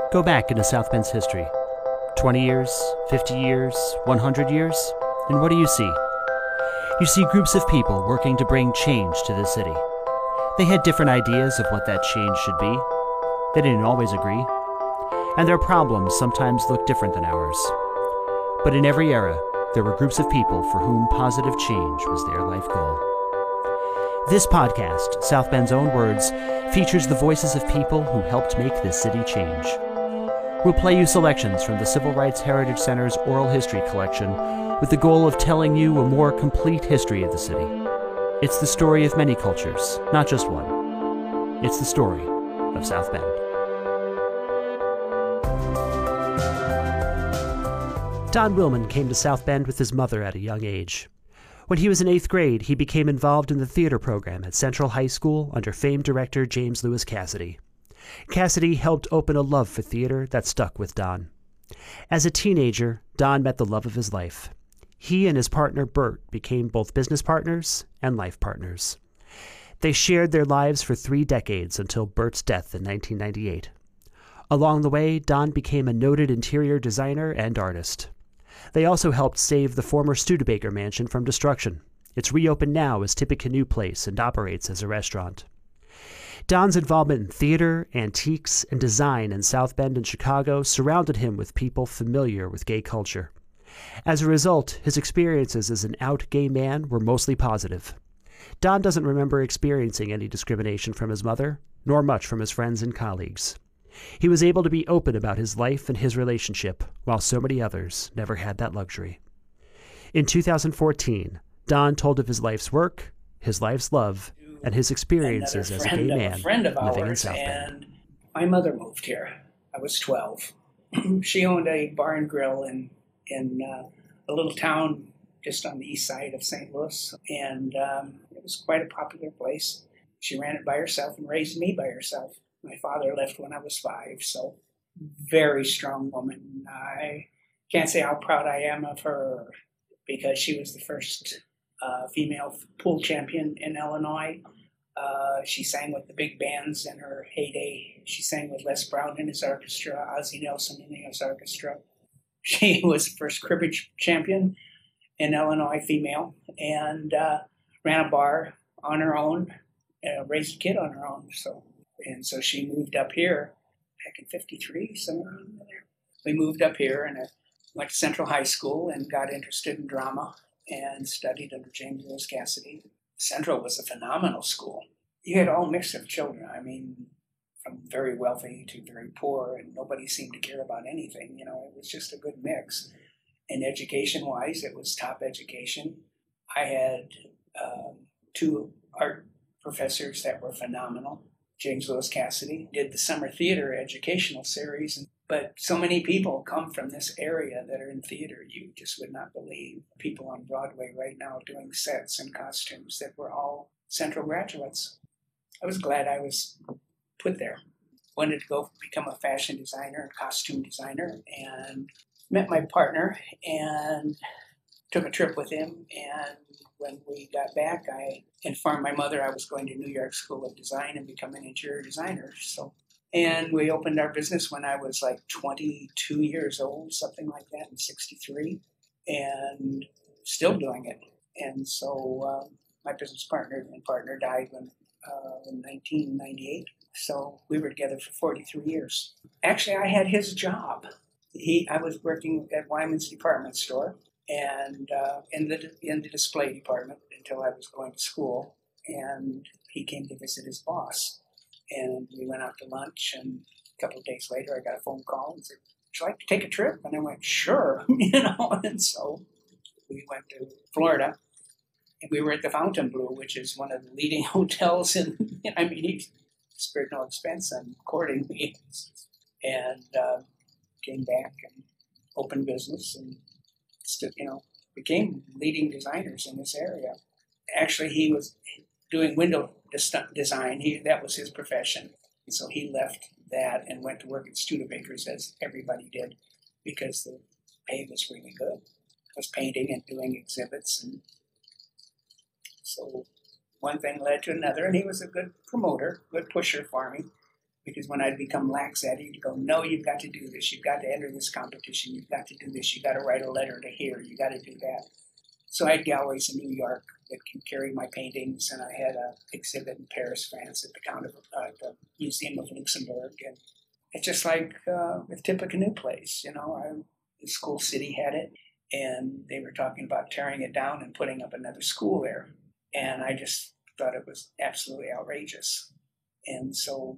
Go back into South Bend's history. 20 years, 50 years, 100 years, and what do you see? You see groups of people working to bring change to the city. They had different ideas of what that change should be. They didn't always agree. And their problems sometimes looked different than ours. But in every era, there were groups of people for whom positive change was their life goal. This podcast, South Bend's Own Words, features the voices of people who helped make this city change. We'll play you selections from the Civil Rights Heritage Center's Oral History Collection with the goal of telling you a more complete history of the city. It's the story of many cultures, not just one. It's the story of South Bend. Don Willman came to South Bend with his mother at a young age. When he was in 8th grade, he became involved in the theater program at Central High School under famed director James Lewis Cassidy. Cassidy helped open a love for theater that stuck with Don. As a teenager, Don met the love of his life. He and his partner Bert became both business partners and life partners. They shared their lives for 3 decades until Bert's death in 1998. Along the way, Don became a noted interior designer and artist. They also helped save the former Studebaker mansion from destruction. It's reopened now as Tippecanoe Place and operates as a restaurant. Don's involvement in theater, antiques, and design in South Bend and Chicago surrounded him with people familiar with gay culture. As a result, his experiences as an out gay man were mostly positive. Don doesn't remember experiencing any discrimination from his mother, nor much from his friends and colleagues. He was able to be open about his life and his relationship, while so many others never had that luxury. In 2014, Don told of his life's work, his life's love, and his experiences as a gay man living in South Bend. My mother moved here. I was 12. She owned a bar and grill in a little town just on the east side of St. Louis, and it was quite a popular place. She ran it by herself and raised me by herself. My father left when I was 5, so very strong woman. I can't say how proud I am of her because she was the first female pool champion in Illinois. She sang with the big bands in her heyday. She sang with Les Brown in his orchestra, Ozzie Nelson in his orchestra. She was the first cribbage champion in Illinois, female, and ran a bar on her own, raised a kid on her own. So she moved up here back in 53, somewhere around there. We moved up here and I went to Central High School and got interested in drama and studied under James Lewis Cassidy. Central was a phenomenal school. You had all mix of children. I mean, from very wealthy to very poor, and nobody seemed to care about anything. You know, it was just a good mix. And education-wise, it was top education. I had 2 art professors that were phenomenal. James Lewis Cassidy did the summer theater educational series, but so many people come from this area that are in theater, you just would not believe. People on Broadway right now doing sets and costumes that were all Central graduates. I was glad I was put there. Wanted to go become a fashion designer, costume designer, and met my partner and took a trip with him. And when we got back, I informed my mother I was going to New York School of Design and become an interior designer. And we opened our business when I was like 22 years old, something like that, in 63, and still doing it. And so my business partner died in 1998. So we were together for 43 years. Actually, I had his job. I was working at Wyman's department store and in the display department until I was going to school. And he came to visit his boss. And we went out to lunch, and a couple of days later, I got a phone call and said, "Would you like to take a trip?" And I went, "Sure," And so we went to Florida, and we were at the Fontainebleau, which is one of the leading hotels. And he spared no expense on courting me, and came back and opened business, and became leading designers in this area. Actually, he was doing window design. That was his profession. And so he left that and went to work at Studebaker's, as everybody did, because the pay was really good. I was painting and doing exhibits. And so one thing led to another, and he was a good promoter, good pusher for me. Because when I'd become lax at it, he'd go, no, you've got to do this. You've got to enter this competition. You've got to do this. You've got to write a letter to here. You've got to do that. So I had galleries in New York that could carry my paintings, and I had an exhibit in Paris, France at the Museum of Luxembourg. And it's just like with Tippecanoe Place, the school city had it, and they were talking about tearing it down and putting up another school there. And I just thought it was absolutely outrageous. And so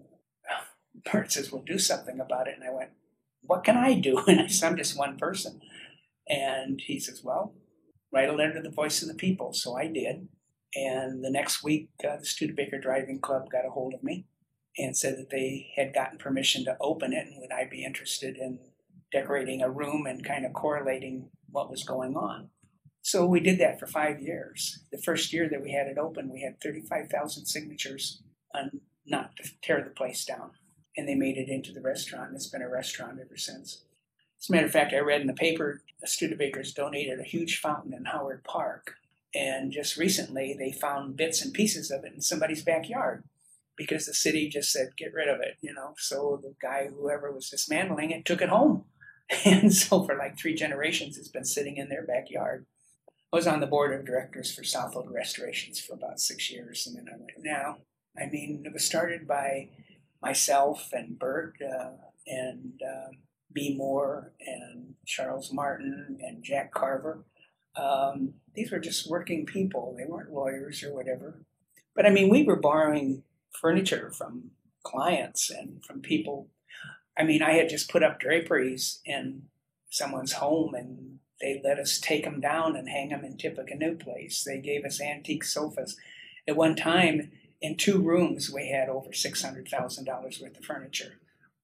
Bert says, well, do something about it. And I went, what can I do? And I said, I'm just one person. And he says, well, write a letter to the Voice of the People. So I did. And the next week, the Studebaker Driving Club got a hold of me and said that they had gotten permission to open it, and would I be interested in decorating a room and kind of correlating what was going on. So we did that for 5 years. The first year that we had it open, we had 35,000 signatures on not to tear the place down. And they made it into the restaurant, and it's been a restaurant ever since. As a matter of fact, I read in the paper, the Studebakers donated a huge fountain in Howard Park. And just recently, they found bits and pieces of it in somebody's backyard because the city just said, get rid of it, So the guy, whoever was dismantling it, took it home. And so for like 3 generations, it's been sitting in their backyard. I was on the board of directors for Southold Restorations for about 6 years. And then I went, no. It was started by myself and Bert and B. Moore and Charles Martin and Jack Carver. These were just working people. They weren't lawyers or whatever. But we were borrowing furniture from clients and from people. I had just put up draperies in someone's home, and they let us take them down and hang them in Tippecanoe Place. They gave us antique sofas. At one time, in 2 rooms, we had over $600,000 worth of furniture.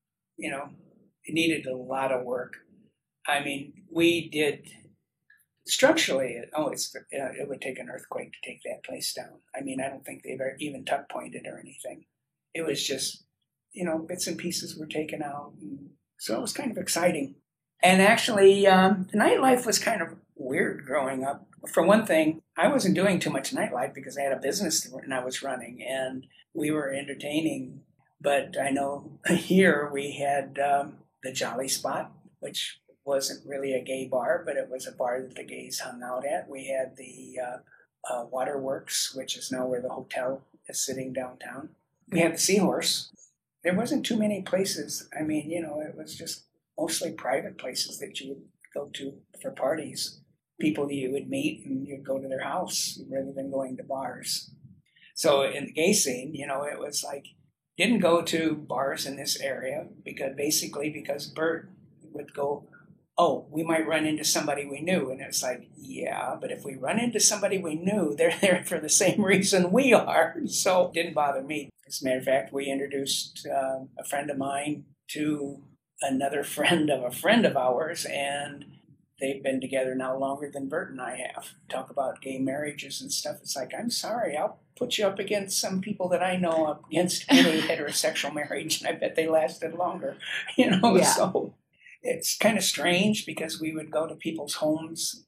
It needed a lot of work. We did structurally. It would take an earthquake to take that place down. I don't think they've ever even tuck pointed or anything. It was just, bits and pieces were taken out. And so it was kind of exciting. And actually, the nightlife was kind of weird growing up. For one thing, I wasn't doing too much nightlife because I had a business and I was running, and we were entertaining. But I know here we had the Jolly Spot, which wasn't really a gay bar, but it was a bar that the gays hung out at. We had the Waterworks, which is now where the hotel is sitting downtown. We had the Seahorse. There wasn't too many places. It was just mostly private places that you would go to for parties. People that you would meet, and you'd go to their house rather than going to bars. So in the gay scene, it was like, didn't go to bars in this area because Bert would go, oh, we might run into somebody we knew. And it's like, yeah, but if we run into somebody we knew, they're there for the same reason we are. So it didn't bother me. As a matter of fact, we introduced a friend of mine to another friend of ours, and they've been together now longer than Bert and I have. Talk about gay marriages and stuff. It's like, I'm sorry, I'll put you up against some people that I know up against any heterosexual marriage, and I bet they lasted longer. Yeah. So it's kind of strange because we would go to people's homes,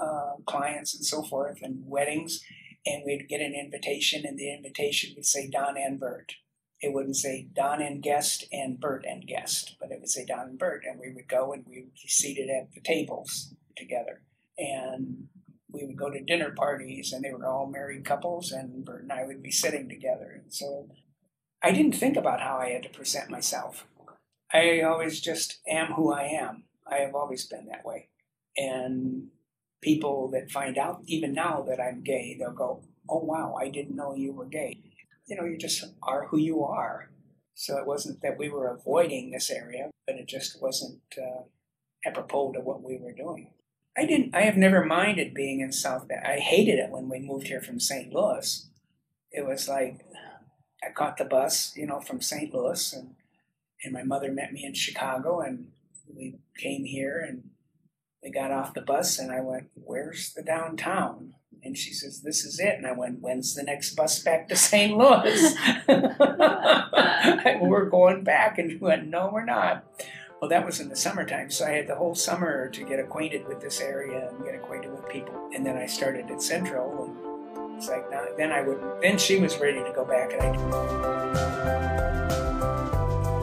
clients and so forth, and weddings, and we'd get an invitation, and the invitation would say Don and Bert. It wouldn't say Don and guest and Bert and guest, but it would say Don and Bert, and we would go and we would be seated at the tables together. And we would go to dinner parties, and they were all married couples, and Bert and I would be sitting together. And so I didn't think about how I had to present myself. I always just am who I am. I have always been that way. And people that find out, even now that I'm gay, they'll go, oh, wow, I didn't know you were gay. You just are who you are. So it wasn't that we were avoiding this area, but it just wasn't apropos to what we were doing. I have never minded being in South Bend. I hated it when we moved here from St. Louis. It was like, I caught the bus, from St. Louis, and my mother met me in Chicago, and we came here, and we got off the bus, and I went, where's the downtown? And she says, this is it. And I went, when's the next bus back to St. Louis? We're going back. And she went, no, we're not. Well, that was in the summertime. So I had the whole summer to get acquainted with this area and get acquainted with people. And then I started at Central. And it's like, then she was ready to go back. And I didn't.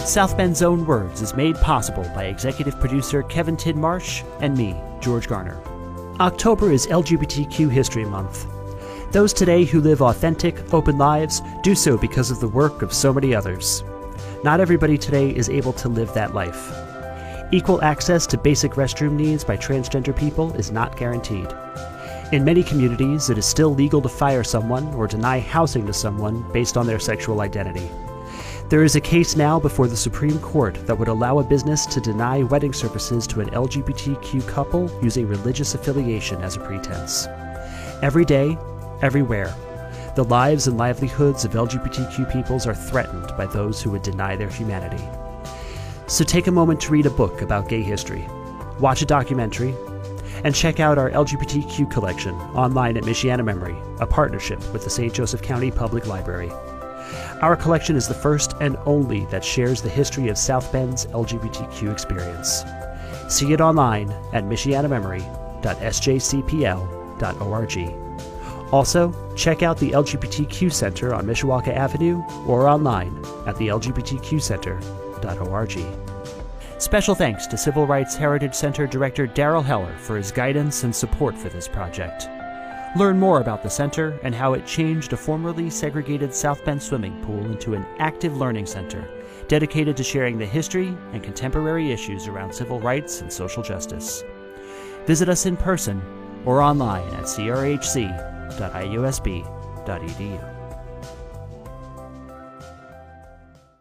South Bend's Own Words is made possible by executive producer Kevin Tidmarsh and me, George Garner. October is LGBTQ History Month. Those today who live authentic, open lives do so because of the work of so many others. Not everybody today is able to live that life. Equal access to basic restroom needs by transgender people is not guaranteed. In many communities, it is still legal to fire someone or deny housing to someone based on their sexual identity. There is a case now before the Supreme Court that would allow a business to deny wedding services to an LGBTQ couple using religious affiliation as a pretense. Every day, everywhere, the lives and livelihoods of LGBTQ peoples are threatened by those who would deny their humanity. So take a moment to read a book about gay history, watch a documentary, and check out our LGBTQ collection online at Michiana Memory, a partnership with the St. Joseph County Public Library. Our collection is the first and only that shares the history of South Bend's LGBTQ experience. See it online at michianamemory.sjcpl.org. Also, check out the LGBTQ Center on Mishawaka Avenue or online at the lgbtqcenter.org. Special thanks to Civil Rights Heritage Center Director Daryl Heller for his guidance and support for this project. Learn more about the center and how it changed a formerly segregated South Bend swimming pool into an active learning center dedicated to sharing the history and contemporary issues around civil rights and social justice. Visit us in person or online at crhc.iusb.edu.